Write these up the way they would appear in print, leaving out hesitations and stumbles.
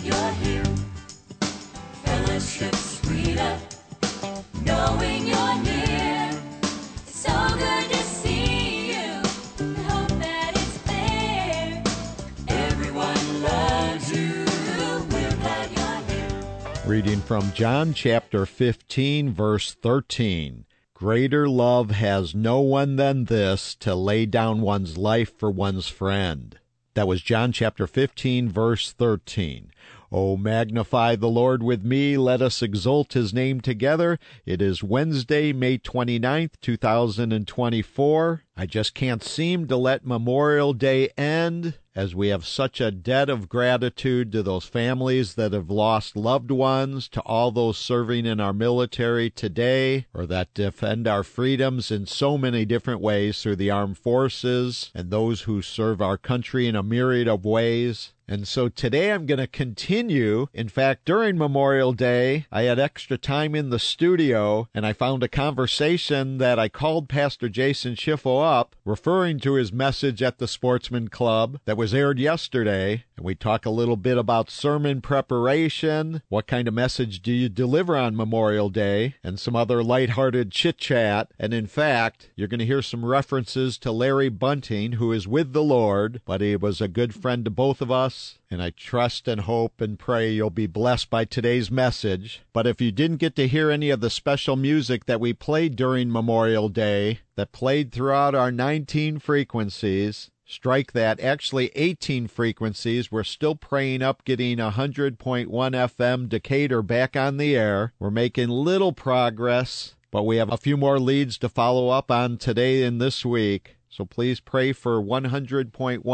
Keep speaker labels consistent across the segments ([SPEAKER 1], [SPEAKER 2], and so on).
[SPEAKER 1] you're here. Fellowship sweeter, knowing you're near. It's so good to see you. I hope that it's clear. Everyone loves you. We're glad you're here.
[SPEAKER 2] Reading from John chapter 15, verse 13. Greater love has no one than this, to lay down one's life for one's friend. That was John chapter 15, verse 13. Oh, magnify the Lord with me. Let us exalt his name together. It is Wednesday, May 29th, 2024. I just can't seem to let Memorial Day end, as we have such a debt of gratitude to those families that have lost loved ones, to all those serving in our military today, or that defend our freedoms in so many different ways through the armed forces, and those who serve our country in a myriad of ways. And so today I'm going to continue. In fact, during Memorial Day, I had extra time in the studio, and I found a conversation that I called Pastor Jason Schiffo up, referring to his message at the Sportsman Club that was aired yesterday. And we talk a little bit about sermon preparation, what kind of message do you deliver on Memorial Day, and some other lighthearted chit-chat. And in fact, you're going to hear some references to Larry Bunting, who is with the Lord, but he was a good friend to both of us. And I trust and hope and pray you'll be blessed by today's message. But if you didn't get to hear any of the special music that we played during Memorial Day, that played throughout our 19 frequencies, strike that, actually 18 frequencies. We're still praying up getting 100.1 FM Decatur back on the air. We're making little progress, but we have a few more leads to follow up on today and this week. So please pray for 100.1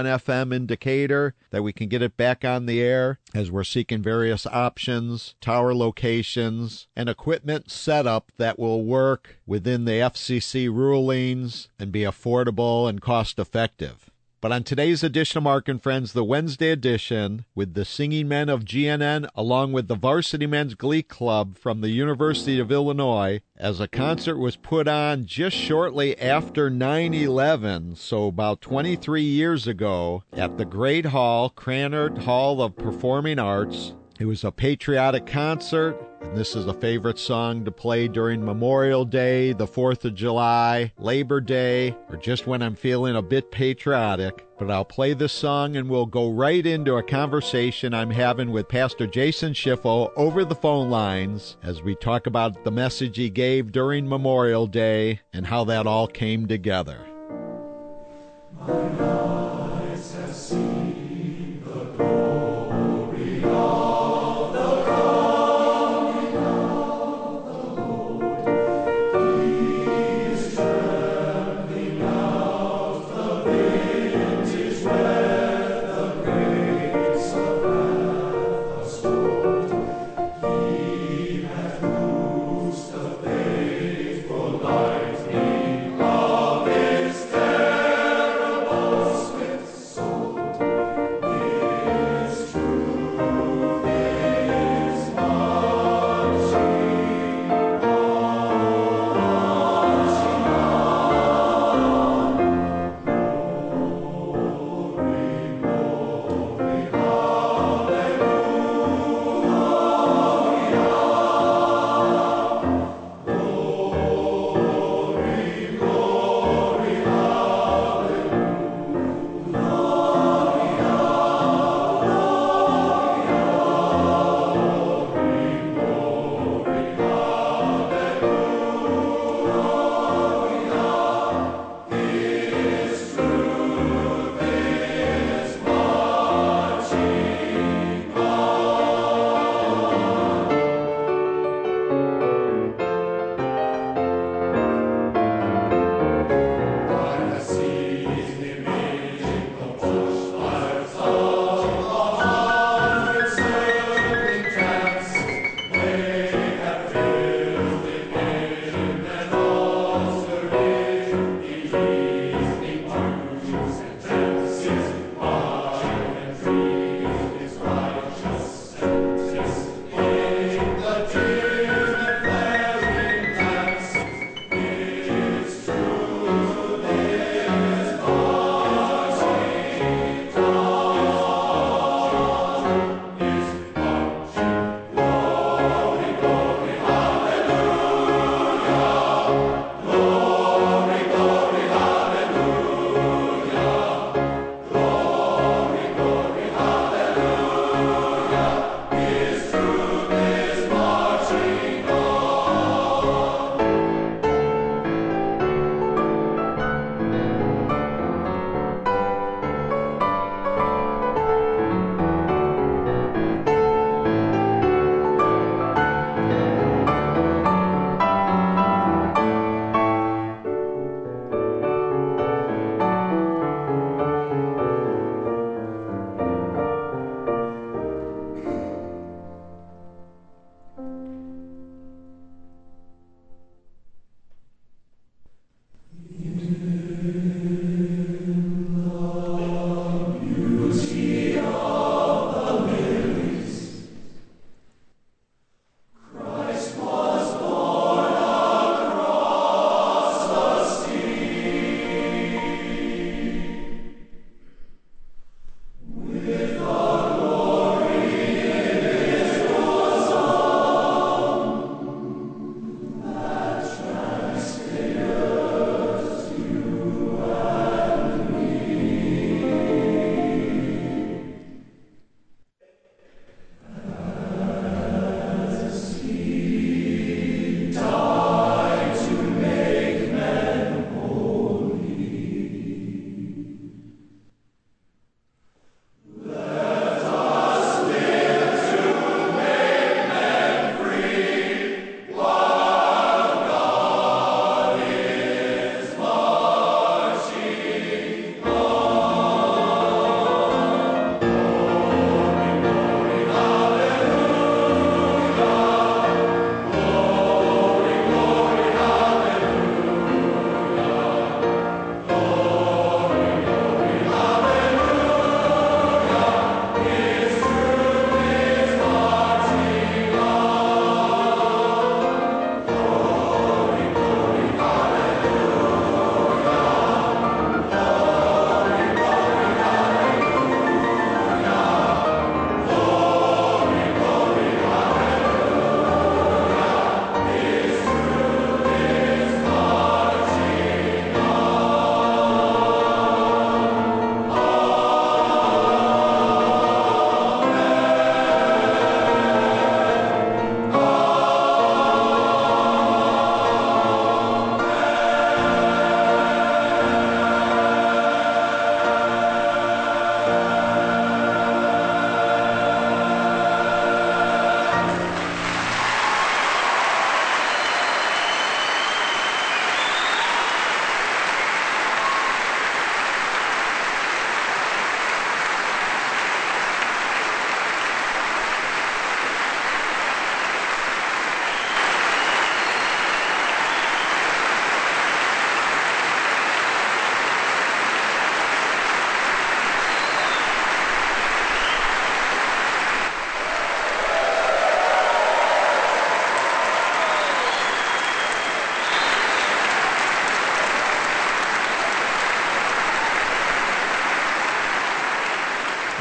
[SPEAKER 2] FM in Decatur, that we can get it back on the air, as we're seeking various options, tower locations, and equipment setup that will work within the FCC rulings and be affordable and cost-effective. But on today's edition of Mark and Friends, the Wednesday edition, with the Singing Men of GNN, along with the Varsity Men's Glee Club from the University of Illinois, as a concert was put on just shortly after 9/11, so about 23 years ago, at the Great Hall, Krannert Hall of Performing Arts. It was a patriotic concert, and this is a favorite song to play during Memorial Day, the 4th of July, Labor Day, or just when I'm feeling a bit patriotic. But I'll play this song and we'll go right into a conversation I'm having with Pastor Jason Schiffo over the phone lines as we talk about the message he gave during Memorial Day and how that all came together.
[SPEAKER 3] My eyes have seen the glory of the coming of the Lord. He is trampling out the vintage where the grapes of wrath are stored. He hath loosed the faithful lightning of his terrible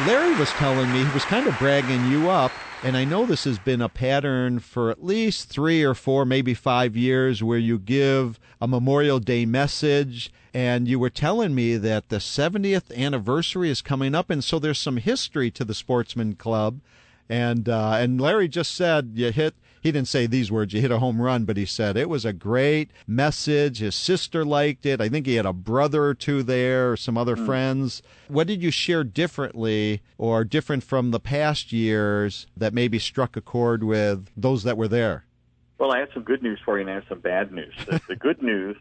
[SPEAKER 2] Larry was telling me, he was kind of bragging you up, and I know this has been a pattern for at least 3 or 4, maybe 5 years, where you give a Memorial Day message, and you were telling me that the 70th anniversary is coming up, and so there's some history to the Sportsman Club. And Larry just said he didn't say these words, you hit a home run, but he said it was a great message. His sister liked it. I think he had a brother or two there, or some other friends. What did you share differently or different from the past years that maybe struck a chord with those that were there?
[SPEAKER 4] Well, I have some good news for you, and I have some bad news. The good news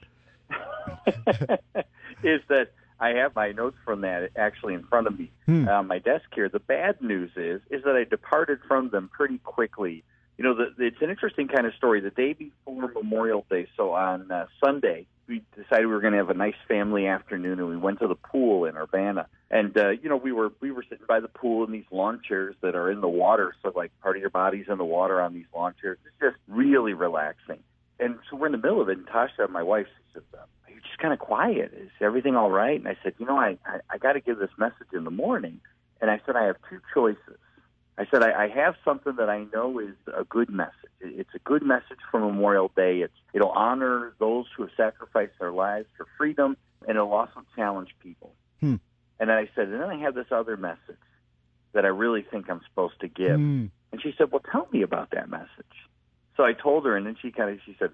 [SPEAKER 4] is that I have my notes from that actually in front of me on my desk here. The bad news is that I departed from them pretty quickly. You know, it's an interesting kind of story. The day before Memorial Day, so on Sunday, we decided we were going to have a nice family afternoon, and we went to the pool in Urbana. And we were sitting by the pool in these lawn chairs that are in the water, so like part of your body's in the water on these lawn chairs. It's just really relaxing. And so we're in the middle of it, and Tasha, my wife, she says, "You're just kind of quiet. Is everything all right?" And I said, I got to give this message in the morning. And I said, I have two choices. I said, I have something that I know is a good message. It's a good message for Memorial Day. It'll honor those who have sacrificed their lives for freedom, and it'll also challenge people. And then I said, and then I have this other message that I really think I'm supposed to give. And she said, well, tell me about that message. So I told her, and then she said,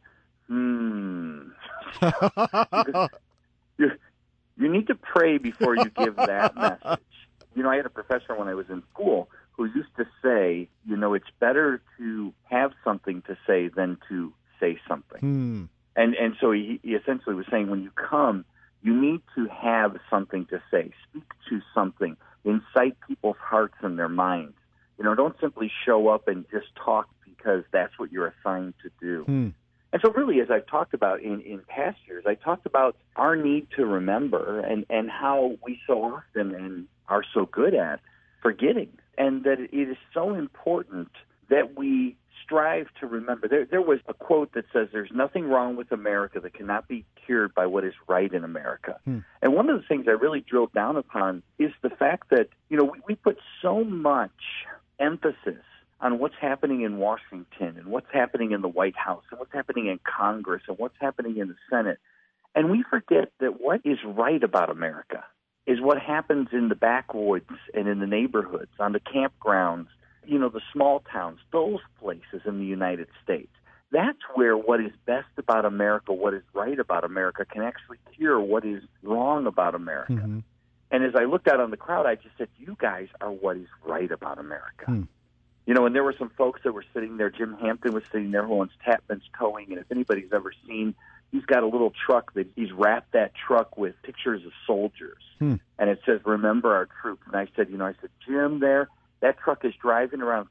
[SPEAKER 4] you need to pray before you give that message. I had a professor when I was in school who used to say, it's better to have something to say than to say something. And so he essentially was saying, when you come, you need to have something to say. Speak to something. Incite people's hearts and their minds. Don't simply show up and just talk because that's what you're assigned to do. And so really, as I've talked about in past years, I talked about our need to remember and how we so often and are so good at forgetting, and that it is so important that we strive to remember. There was a quote that says, there's nothing wrong with America that cannot be cured by what is right in America. And one of the things I really drilled down upon is the fact that, we put so much emphasis on what's happening in Washington and what's happening in the White House and what's happening in Congress and what's happening in the Senate. And we forget that what is right about America is what happens in the backwoods and in the neighborhoods, on the campgrounds, the small towns, those places in the United States. That's where what is best about America, what is right about America, can actually cure what is wrong about America. And as I looked out on the crowd, I just said, you guys are what is right about America. And there were some folks that were sitting there. Jim Hampton was sitting there who owns Tapman's Towing, and if anybody's ever seen, he's got a little truck that he's wrapped that truck with pictures of soldiers. And it says, remember our troops. And I said, Jim, that truck is driving around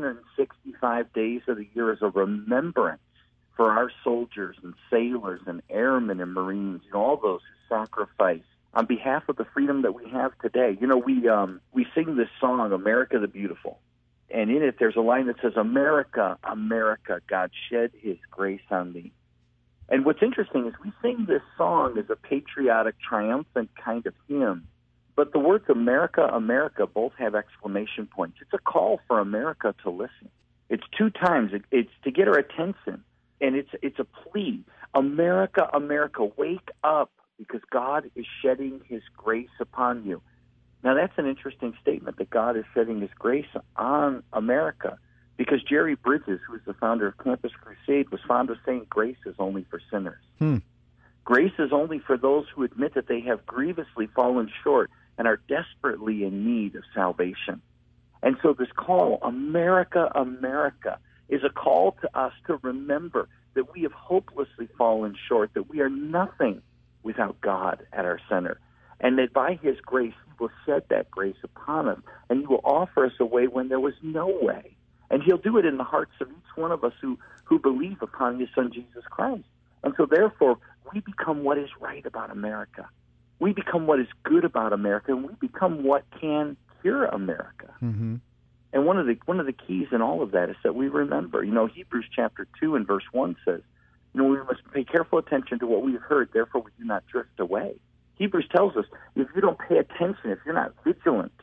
[SPEAKER 4] 365 days of the year as a remembrance for our soldiers and sailors and airmen and Marines, all those who sacrifice on behalf of the freedom that we have today. We sing this song, America the Beautiful. And in it, there's a line that says, America, America, God shed his grace on thee. And what's interesting is we sing this song as a patriotic, triumphant kind of hymn. But the words America, America both have exclamation points. It's a call for America to listen. It's 2 times. It's to get our attention. And it's a plea. America, America, wake up because God is shedding his grace upon you. Now, that's an interesting statement, that God is shedding his grace on America, because Jerry Bridges, who is the founder of Campus Crusade, was fond of saying grace is only for sinners. Grace is only for those who admit that they have grievously fallen short and are desperately in need of salvation. And so this call, America, America, is a call to us to remember that we have hopelessly fallen short, that we are nothing without God at our center, and that by his grace, he will shed that grace upon us, and he will offer us a way when there was no way. And he'll do it in the hearts of each one of us who believe upon his son, Jesus Christ. And so therefore, we become what is right about America. We become what is good about America, and we become what can cure America. And one of the keys in all of that is that we remember. Hebrews chapter 2 and verse 1 says, we must pay careful attention to what we have heard, therefore we do not drift away. Hebrews tells us, if you don't pay attention, if you're not vigilant,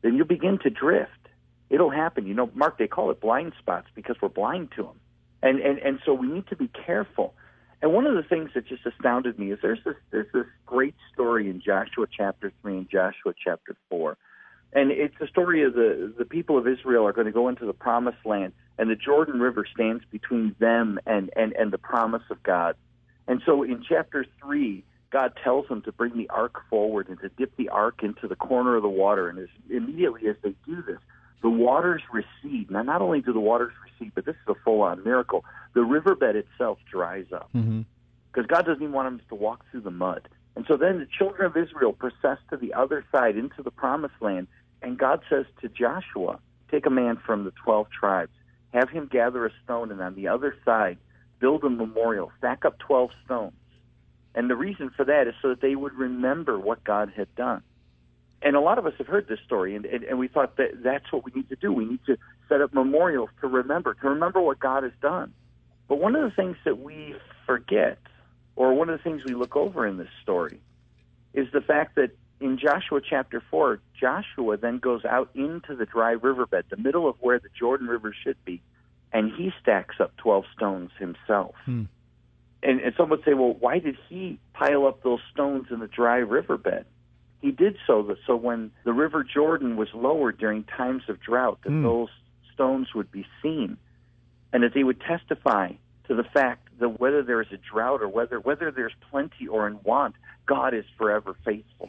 [SPEAKER 4] then you'll begin to drift. It'll happen. You know, Mark, they call it blind spots because we're blind to them. And so we need to be careful. And one of the things that just astounded me is there's this great story in Joshua chapter 3 and Joshua chapter 4. And it's the story of the people of Israel are going to go into the promised land, and the Jordan River stands between them and the promise of God. And so in chapter 3, God tells them to bring the ark forward and to dip the ark into the corner of the water. And immediately as they do this, the waters recede. Now, not only do the waters recede, but this is a full-on miracle. The riverbed itself dries up because God doesn't even want them to walk through the mud. And so then the children of Israel process to the other side into the promised land, and God says to Joshua, take a man from the 12 tribes, have him gather a stone, and on the other side build a memorial, stack up 12 stones. And the reason for that is so that they would remember what God had done. And a lot of us have heard this story, and we thought that that's what we need to do. We need to set up memorials to remember what God has done. But one of the things that we forget, or one of the things we look over in this story, is the fact that in Joshua chapter 4, Joshua then goes out into the dry riverbed, the middle of where the Jordan River should be, and he stacks up 12 stones himself. And some would say, well, why did he pile up those stones in the dry riverbed? He did so when the River Jordan was lowered during times of drought, that those stones would be seen, and that they would testify to the fact that whether there is a drought or whether there's plenty or in want, God is forever faithful.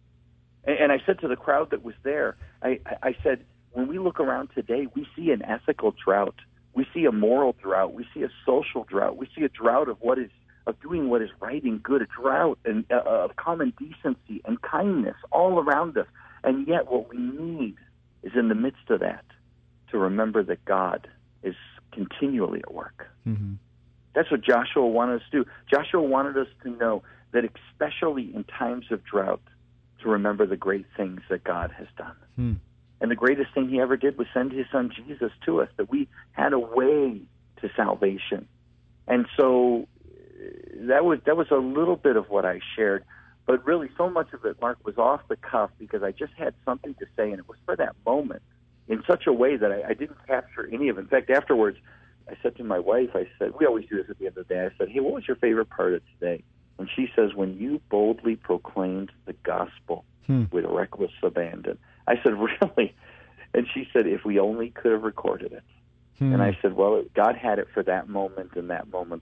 [SPEAKER 4] And I said to the crowd that was there, I said, when we look around today, we see an ethical drought. We see a moral drought. We see a social drought. We see a drought of doing what is right and good, a drought of common decency and kindness all around us. And yet what we need is in the midst of that to remember that God is continually at work. That's what Joshua wanted us to do. Joshua wanted us to know that especially in times of drought, to remember the great things that God has done. And the greatest thing he ever did was send his son Jesus to us, that we had a way to salvation. And so that was a little bit of what I shared. But really, so much of it, Mark, was off the cuff because I just had something to say, and it was for that moment in such a way that I didn't capture any of it. In fact, afterwards, I said to my wife, I said, we always do this at the end of the day. I said, hey, what was your favorite part of today? And she says, when you boldly proclaimed the gospel with reckless abandon. I said, really? And she said, if we only could have recorded it. And I said, well, God had it for that moment and that moment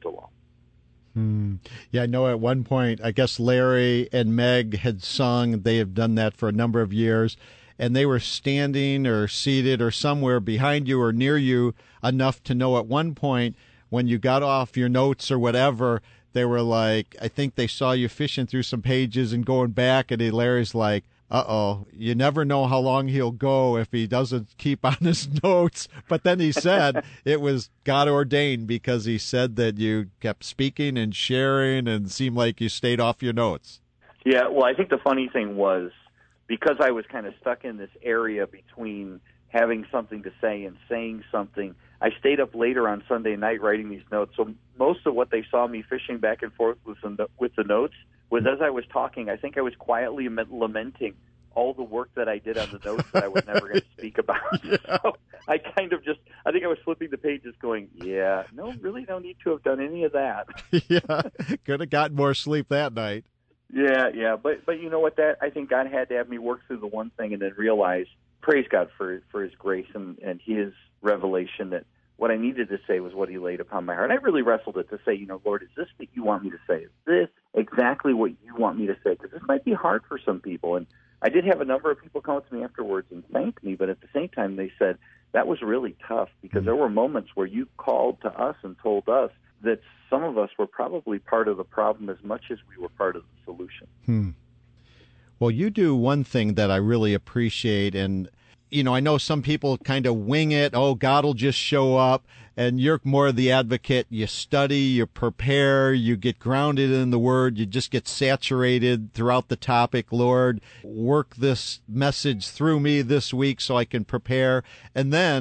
[SPEAKER 4] alone.
[SPEAKER 2] Yeah, I know at one point, I guess Larry and Meg had sung. They have done that for a number of years. And they were standing or seated or somewhere behind you or near you enough to know at one point when you got off your notes or whatever, they were like, I think they saw you fishing through some pages and going back. And Larry's like, uh-oh, you never know how long he'll go if he doesn't keep on his notes. But then he said it was God ordained because he said that you kept speaking and sharing and seemed like you stayed off your notes.
[SPEAKER 4] Yeah, well, I think the funny thing was because I was kind of stuck in this area between having something to say and saying something, I stayed up later on Sunday night writing these notes. So most of what they saw me fishing back and forth with the notes was as I was talking, I think I was quietly lamenting all the work that I did on the notes that I was never going to speak about. So I think I was flipping the pages going, really no need to have done any of that.
[SPEAKER 2] Yeah, could have gotten more sleep that night.
[SPEAKER 4] Yeah, but you know what, I think God had to have me work through the one thing and then realize, praise God for his grace and his revelation that what I needed to say was what he laid upon my heart. And I really wrestled it to say, Lord, is this what you want me to say? Is this exactly what you want me to say? Because this might be hard for some people. And I did have a number of people come up to me afterwards and thank me, but at the same time they said, that was really tough because there were moments where you called to us and told us that some of us were probably part of the problem as much as we were part of the solution.
[SPEAKER 2] Well, you do one thing that I really appreciate, and I know some people kind of wing it. Oh, God will just show up. And you're more the advocate. You study, you prepare, you get grounded in the Word. You just get saturated throughout the topic. Lord, work this message through me this week so I can prepare. And then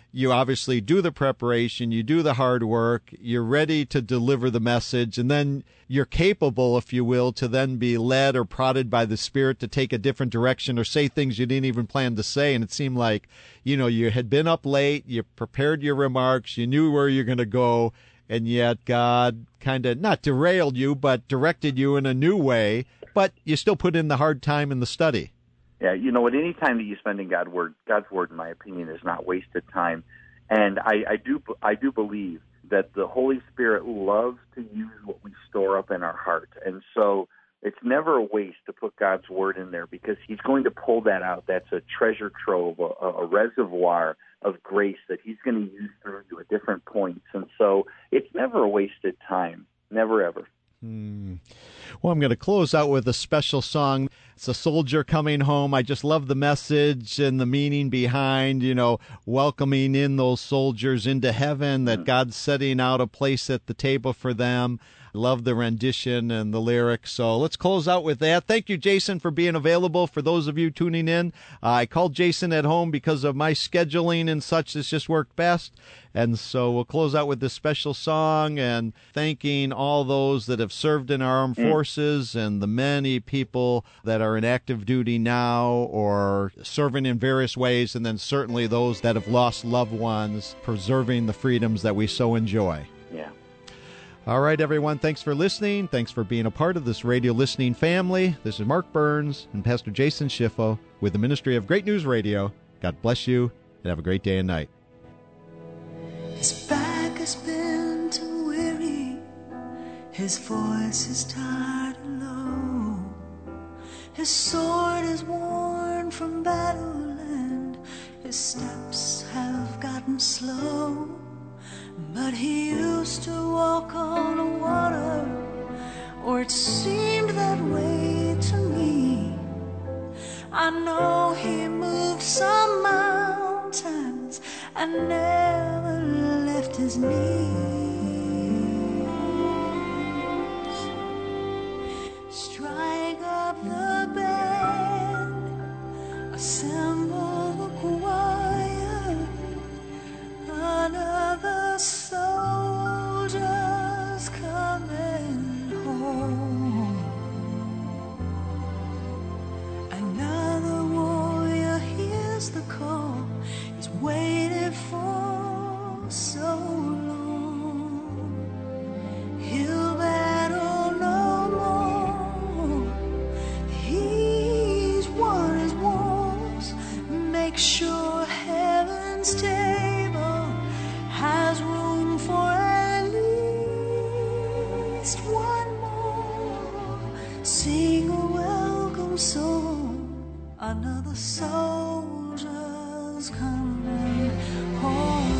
[SPEAKER 2] you obviously do the preparation, you do the hard work, you're ready to deliver the message, and then you're capable, if you will, to then be led or prodded by the Spirit to take a different direction or say things you didn't even plan to say. And it seemed like, you had been up late, you prepared your remarks, you knew where you're going to go, and yet God kind of not derailed you, but directed you in a new way, but you still put in the hard time in the study.
[SPEAKER 4] Yeah, any time that you spend in God's Word, in my opinion, is not wasted time. And I do believe that the Holy Spirit loves to use what we store up in our heart. And so it's never a waste to put God's Word in there, because He's going to pull that out. That's a treasure trove, a reservoir of grace that He's going to use through you at different points. And so it's never a wasted time, never ever.
[SPEAKER 2] Well, I'm going to close out with a special song. It's a soldier coming home. I just love the message and the meaning behind, welcoming in those soldiers into heaven, that God's setting out a place at the table for them. I love the rendition and the lyrics. So let's close out with that. Thank you, Jason, for being available. For those of you tuning in, I called Jason at home because of my scheduling and such. This just worked best. And so we'll close out with this special song and thanking all those that have served in our armed forces and the many people that are in active duty now or serving in various ways, and then certainly those that have lost loved ones, preserving the freedoms that we so enjoy.
[SPEAKER 4] Yeah.
[SPEAKER 2] All right, everyone, thanks for listening. Thanks for being a part of this radio listening family. This is Mark Burns and Pastor Jason Schiffo with the Ministry of Great News Radio. God bless you, and have a great day and night.
[SPEAKER 5] His back has been too weary, his voice is tired and low, his sword is worn from battle and his steps have gotten slow. But he used to walk on the water, or it seemed that way to me. I know he moved some mountains and never left his knees. Strike up the band, assemble the choir, another soldier's coming home. Another warrior hears the call, he's waited for so long. He'll battle no more, he's won his wars. Make sure heaven's table has room for at least one more. Sing a welcome song, another soldier's coming home.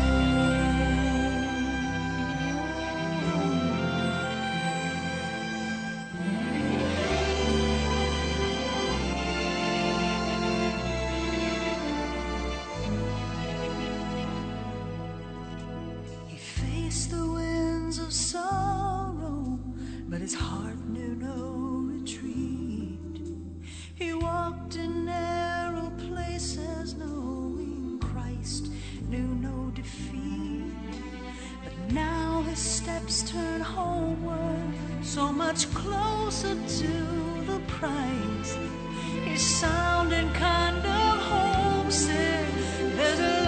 [SPEAKER 5] He faced the winds of sorrow, but his heart knew no retreat. He walked in narrow places, knowing Christ knew no defeat. But now his steps turn homeward, so much closer to the prize. He's sounding kind of homesick. There's a